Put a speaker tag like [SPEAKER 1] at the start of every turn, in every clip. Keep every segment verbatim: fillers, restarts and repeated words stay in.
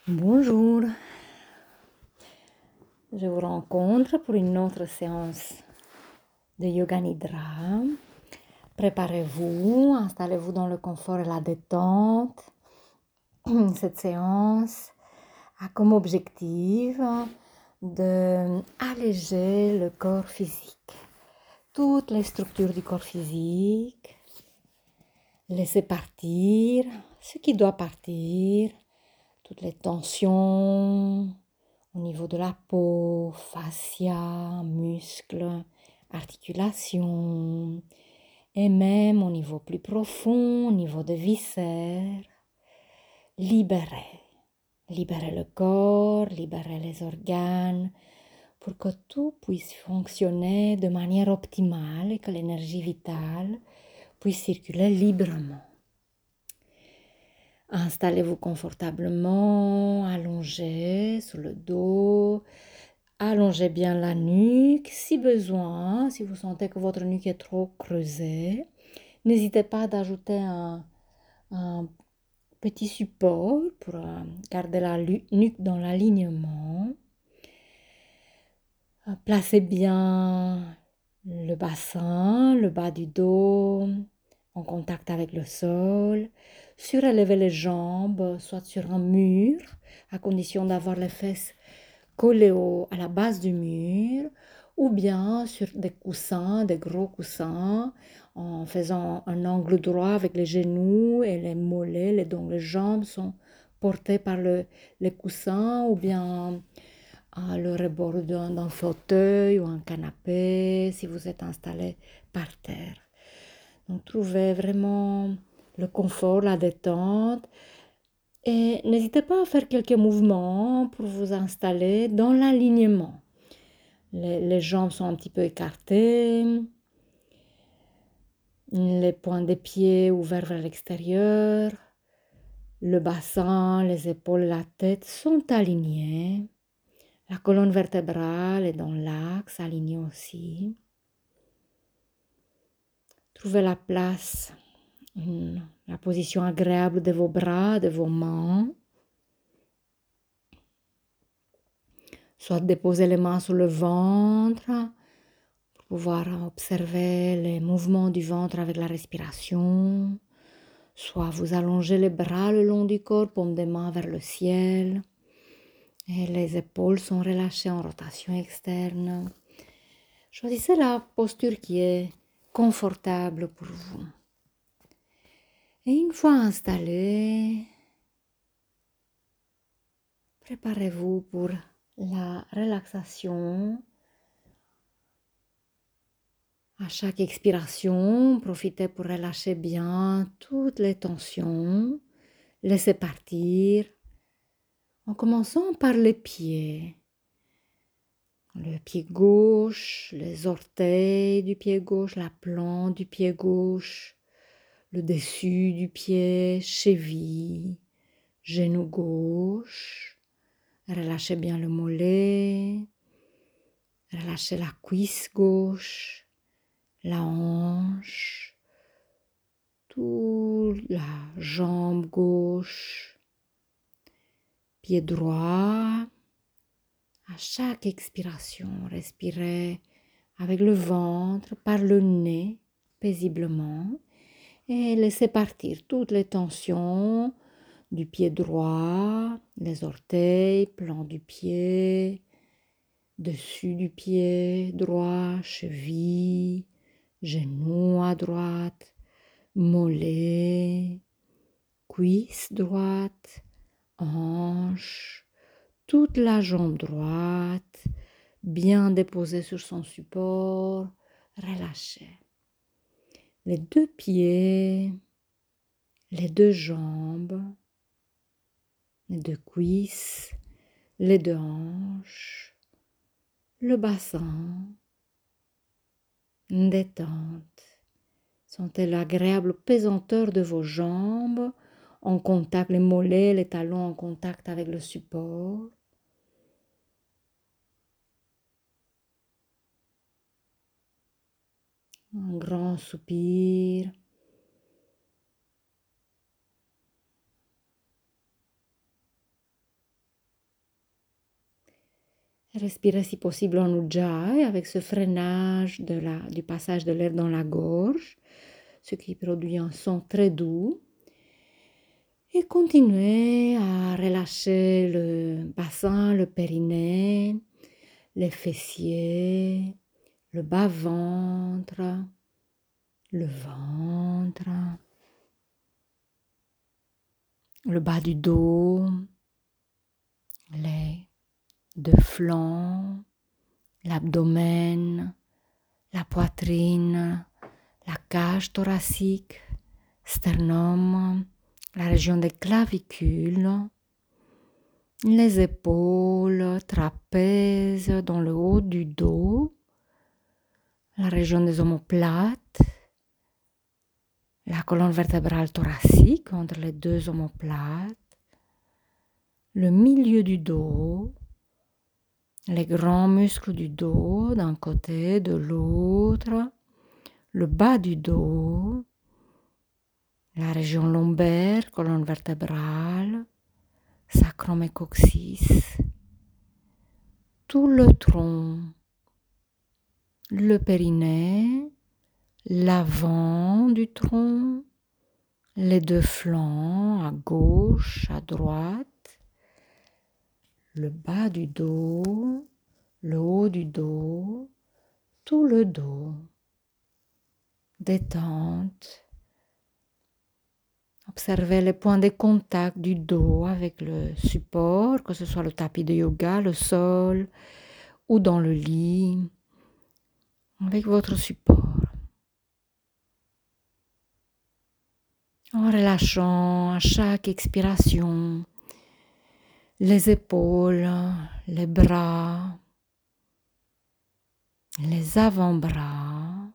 [SPEAKER 1] Bonjour, je vous rencontre pour une autre séance de Yoga Nidra. Préparez-vous, installez-vous dans le confort et la détente. Cette séance a comme objectif d'alléger le corps physique, toutes les structures du corps physique, laisser partir ce qui doit partir, toutes les tensions au niveau de la peau, fascia, muscles, articulations, et même au niveau plus profond, au niveau des viscères. Libérer, libérer le corps, libérer les organes, pour que tout puisse fonctionner de manière optimale et que l'énergie vitale puisse circuler librement. Installez-vous confortablement, allongez sur le dos, allongez bien la nuque. Si besoin, si vous sentez que votre nuque est trop creusée, n'hésitez pas d'ajouter un, un petit support pour garder la nuque dans l'alignement. Placez bien le bassin, le bas du dos en contact avec le sol. Surélevez les jambes, soit sur un mur, à condition d'avoir les fesses collées au, à la base du mur, ou bien sur des coussins, des gros coussins, en faisant un angle droit avec les genoux et les mollets, les, donc les jambes sont portées par le, les coussins, ou bien à le rebord d'un, d'un fauteuil ou un canapé, si vous êtes installé par terre. Donc trouvez vraiment le confort, la détente. Et n'hésitez pas à faire quelques mouvements pour vous installer dans l'alignement. Les, les jambes sont un petit peu écartées. Les points des pieds ouverts vers l'extérieur. Le bassin, les épaules, la tête sont alignés. La colonne vertébrale est dans l'axe, alignée aussi. Trouvez la place, la position agréable de vos bras, de vos mains. Soit déposer les mains sur le ventre pour pouvoir observer les mouvements du ventre avec la respiration. Soit vous allongez les bras le long du corps, paume des mains vers le ciel. Et les épaules sont relâchées en rotation externe. Choisissez la posture qui est confortable pour vous. Et une fois installé, préparez-vous pour la relaxation. À chaque expiration, profitez pour relâcher bien toutes les tensions. Laissez partir en commençant par les pieds. Le pied gauche, les orteils du pied gauche, la plante du pied gauche, le dessus du pied, cheville, genou gauche. Relâchez bien le mollet. Relâchez la cuisse gauche, la hanche, toute la jambe gauche, pied droit. À chaque expiration, respirez avec le ventre, par le nez, paisiblement, et laissez partir toutes les tensions du pied droit, les orteils, plan du pied, dessus du pied droit, cheville, genou à droite, mollet, cuisse droite, hanche, toute la jambe droite, bien déposée sur son support, relâchez. Les deux pieds, les deux jambes, les deux cuisses, les deux hanches, le bassin, une détente. Sentez l'agréable pesanteur de vos jambes en contact, les mollets, les talons en contact avec le support. Un grand soupir. Respirez si possible en ujjayi avec ce freinage de la, du passage de l'air dans la gorge, ce qui produit un son très doux. Et continuez à relâcher le bassin, le périnée, les fessiers, le bas-ventre, le ventre, le bas du dos, les deux flancs, l'abdomen, la poitrine, la cage thoracique, sternum, la région des clavicules, les épaules, trapèzes dans le haut du dos, la région des omoplates, la colonne vertébrale thoracique entre les deux omoplates, le milieu du dos, les grands muscles du dos d'un côté, de l'autre, le bas du dos, la région lombaire, colonne vertébrale, sacrum et coccyx, tout le tronc, le périnée, l'avant du tronc, les deux flancs à gauche, à droite, le bas du dos, le haut du dos, tout le dos. Détente. Observez les points de contact du dos avec le support, que ce soit le tapis de yoga, le sol ou dans le lit, avec votre support. En relâchant à chaque expiration les épaules, les bras, les avant-bras,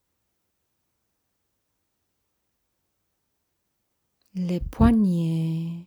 [SPEAKER 1] les poignets,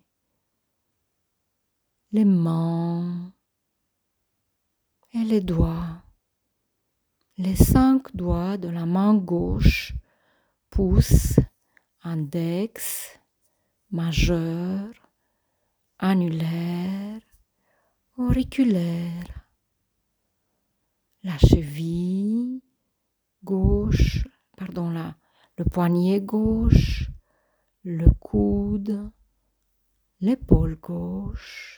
[SPEAKER 1] les mains et les doigts. Les cinq doigts de la main gauche, pouce, index, majeur, annulaire, auriculaire. La cheville gauche, pardon, la, le poignet gauche, le coude, l'épaule gauche.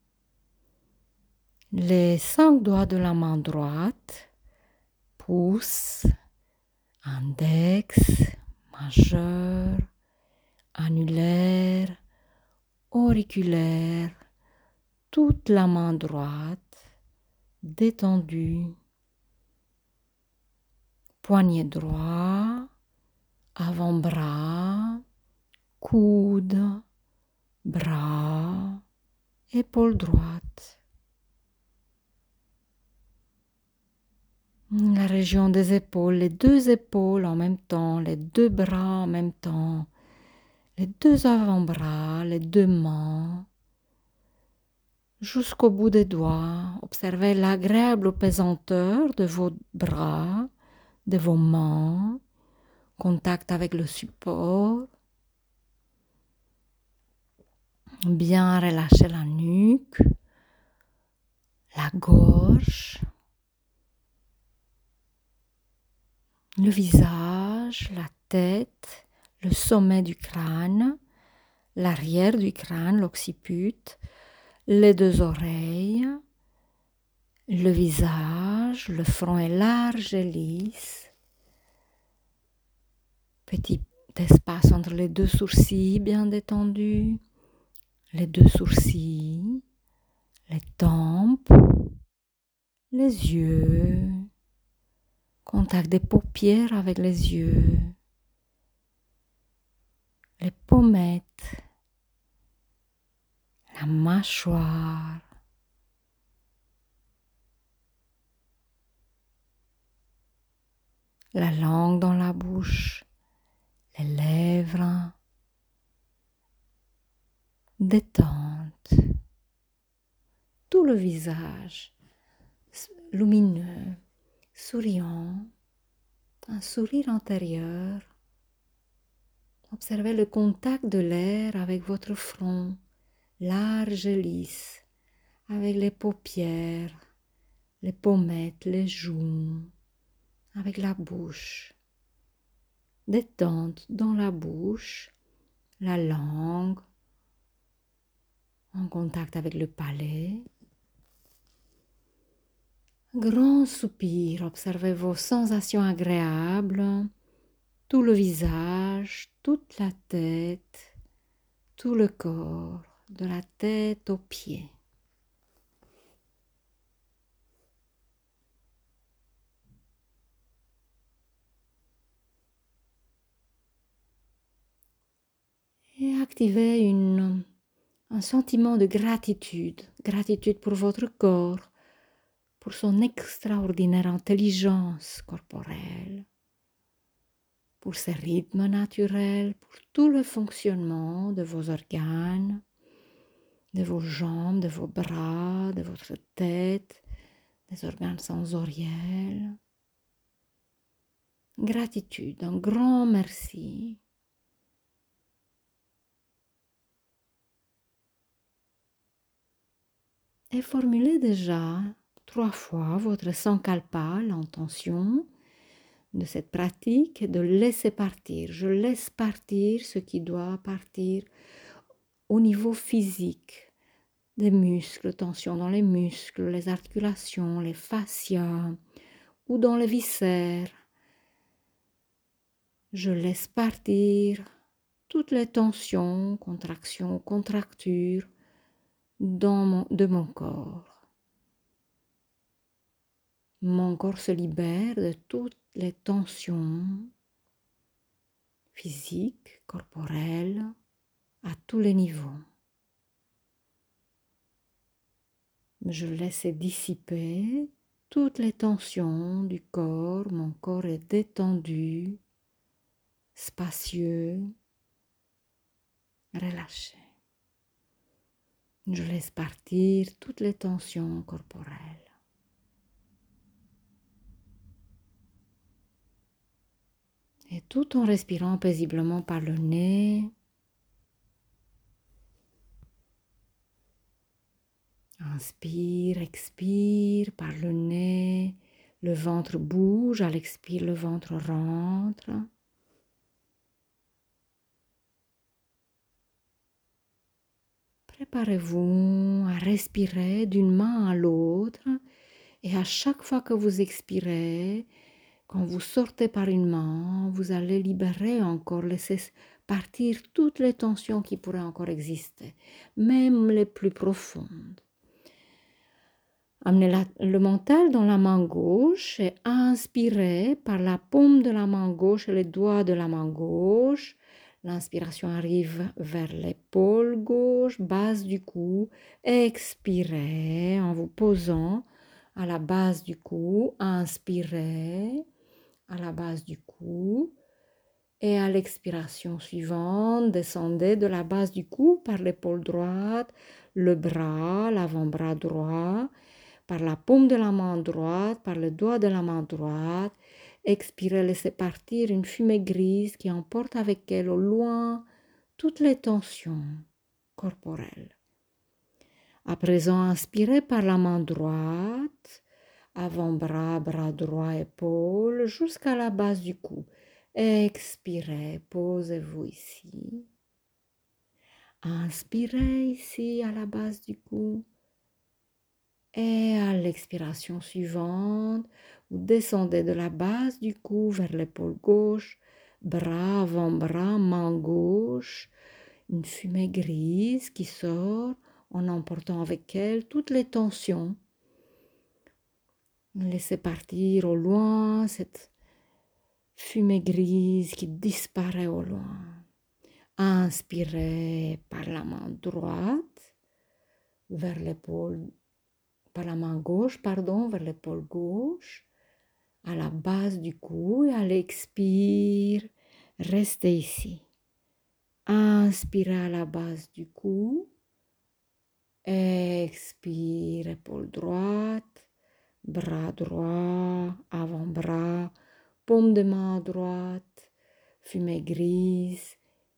[SPEAKER 1] Les cinq doigts de la main droite, pouce, index, majeur, annulaire, auriculaire, toute la main droite, détendue. Poignet droit, avant-bras, coude, bras, épaule droite. La région des épaules, les deux épaules en même temps, les deux bras en même temps, les deux avant-bras, les deux mains, jusqu'au bout des doigts. Observez l'agréable pesanteur de vos bras, de vos mains, contact avec le support. Bien relâcher la nuque, la gorge, le visage, la tête, le sommet du crâne, l'arrière du crâne, l'occiput, les deux oreilles, le visage, le front est large et lisse. Petit espace entre les deux sourcils bien détendus, les deux sourcils, les tempes, les yeux, contact des paupières avec les yeux, les pommettes, la mâchoire, la langue dans la bouche, les lèvres, détente, tout le visage lumineux, souriant, un sourire intérieur. Observez le contact de l'air avec votre front, large et lisse, avec les paupières, les pommettes, les joues, avec la bouche. Détente dans la bouche, la langue, en contact avec le palais. Grand soupir, observez vos sensations agréables, tout le visage, toute la tête, tout le corps, de la tête aux pieds. Et activez une, un sentiment de gratitude, gratitude pour votre corps, pour son extraordinaire intelligence corporelle, pour ses rythmes naturels, pour tout le fonctionnement de vos organes, de vos jambes, de vos bras, de votre tête, des organes sensoriels. Gratitude, un grand merci. Et formulez déjà trois fois votre sankalpa, l'intention de cette pratique, de laisser partir. Je laisse partir ce qui doit partir au niveau physique, des muscles, tension dans les muscles, les articulations, les fascias ou dans les viscères. Je laisse partir toutes les tensions, contractions, contractures dans mon, de mon corps. Mon corps se libère de toutes les tensions physiques, corporelles, à tous les niveaux. Je laisse dissiper toutes les tensions du corps. Mon corps est détendu, spacieux, relâché. Je laisse partir toutes les tensions corporelles. Et tout en respirant paisiblement par le nez, inspire, expire par le nez, le ventre bouge, à l'expire le ventre rentre. Préparez-vous à respirer d'une main à l'autre et à chaque fois que vous expirez, quand vous sortez par une main, vous allez libérer encore, laisser partir toutes les tensions qui pourraient encore exister, même les plus profondes. Amenez la, le mental dans la main gauche et inspirez par la paume de la main gauche et les doigts de la main gauche. L'inspiration arrive vers l'épaule gauche, base du cou. Expirez en vous posant à la base du cou. Inspirez à la base du cou. Et à l'expiration suivante, descendez de la base du cou par l'épaule droite, le bras, l'avant-bras droit, par la paume de la main droite, par le doigt de la main droite. Expirez, laissez partir une fumée grise qui emporte avec elle au loin toutes les tensions corporelles. À présent, inspirez par la main droite, avant-bras, bras droit, épaule, jusqu'à la base du cou. Expirez, posez-vous ici. Inspirez ici à la base du cou. Et à l'expiration suivante, vous descendez de la base du cou vers l'épaule gauche, bras, avant-bras, main gauche, une fumée grise qui sort en emportant avec elle toutes les tensions. Laissez partir au loin cette fumée grise qui disparaît au loin. Inspirez par la main droite vers l'épaule, par la main gauche, pardon, vers l'épaule gauche, à la base du cou et à l'expire, restez ici. Inspirez à la base du cou, expire, épaule droite, bras droit, avant-bras, paume de main droite, fumée grise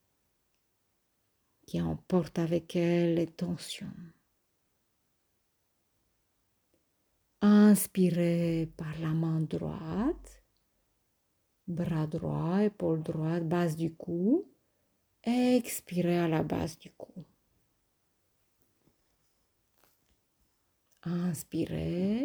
[SPEAKER 1] qui emporte avec elle les tensions. Inspirez par la main droite, bras droit, épaule droite, base du cou. Expirez à la base du cou. Inspirez.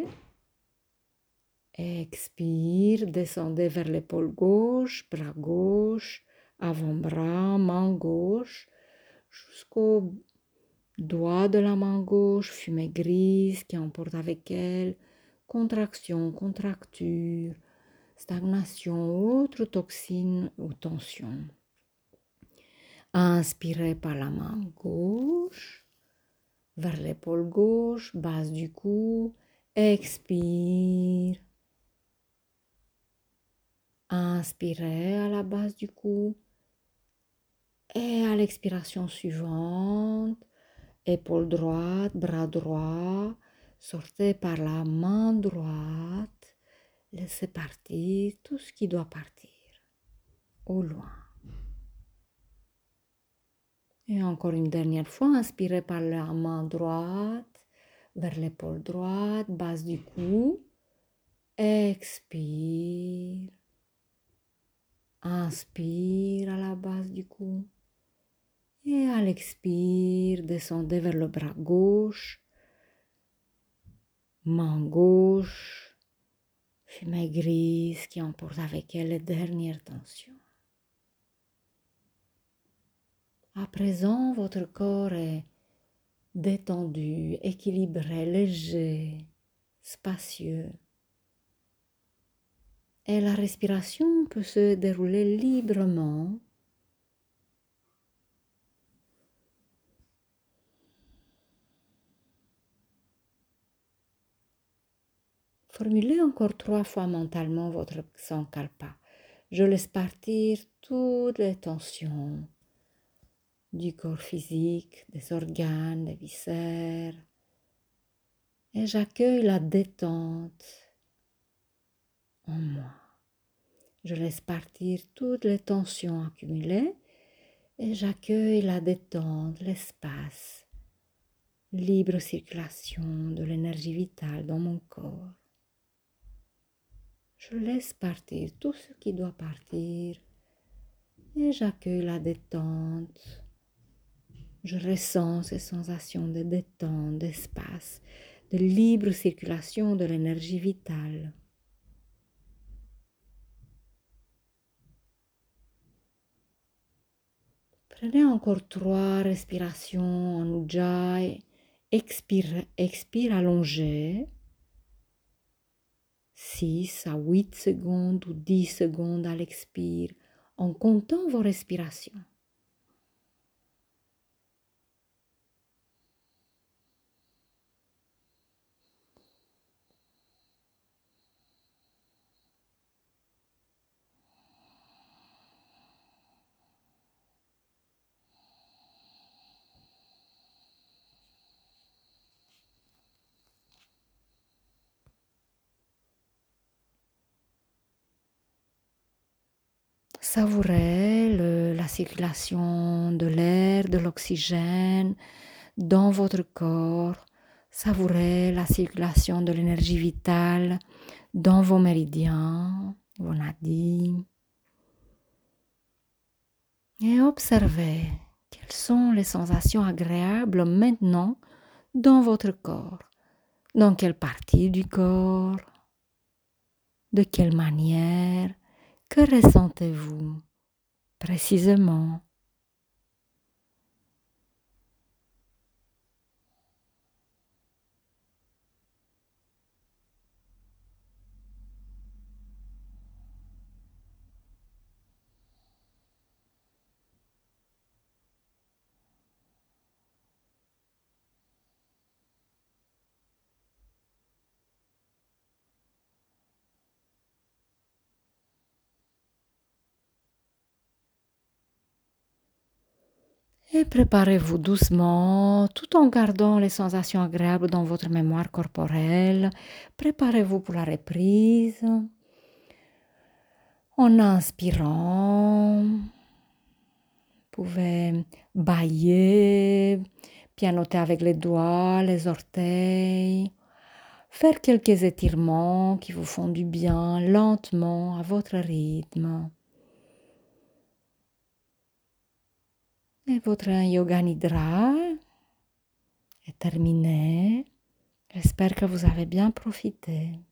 [SPEAKER 1] Expire, descendez vers l'épaule gauche, bras gauche, avant-bras, main gauche, jusqu'au doigt de la main gauche, fumée grise qui emporte avec elle contraction, contracture, stagnation, autre toxine ou tension. Inspirez par la main gauche, vers l'épaule gauche, base du cou, expire. Inspirez à la base du cou et à l'expiration suivante, épaule droite, bras droit, sortez par la main droite, laissez partir tout ce qui doit partir au loin. Et encore une dernière fois, inspirez par la main droite, vers l'épaule droite, base du cou, expire. Inspire à la base du cou. Et à l'expire, descendez vers le bras gauche, main gauche, fumée grise qui emporte avec elle les dernières tensions. À présent, votre corps est détendu, équilibré, léger, spacieux. Et la respiration peut se dérouler librement. Formulez encore trois fois mentalement votre sankalpa. Je laisse partir toutes les tensions du corps physique, des organes, des viscères. Et j'accueille la détente en moi. Je laisse partir toutes les tensions accumulées et j'accueille la détente, l'espace, libre circulation de l'énergie vitale dans mon corps. Je laisse partir tout ce qui doit partir et j'accueille la détente. Je ressens ces sensations de détente, d'espace, de libre circulation de l'énergie vitale. Prenez encore trois respirations en Ujjayi. Expire, expire allongé. six à huit secondes ou dix secondes à l'expire en comptant vos respirations. Savourez le, la circulation de l'air, de l'oxygène dans votre corps. Savourez la circulation de l'énergie vitale dans vos méridiens, vos nadis. Et observez quelles sont les sensations agréables maintenant dans votre corps. Dans quelle partie du corps? De quelle manière? Que ressentez-vous précisément? Et préparez-vous doucement, tout en gardant les sensations agréables dans votre mémoire corporelle. Préparez-vous pour la reprise. En inspirant, vous pouvez bâiller, pianoter avec les doigts, les orteils. faire quelques étirements qui vous font du bien, lentement, à votre rythme. Et votre yoga nidra est terminé. J'espère que vous avez bien profité.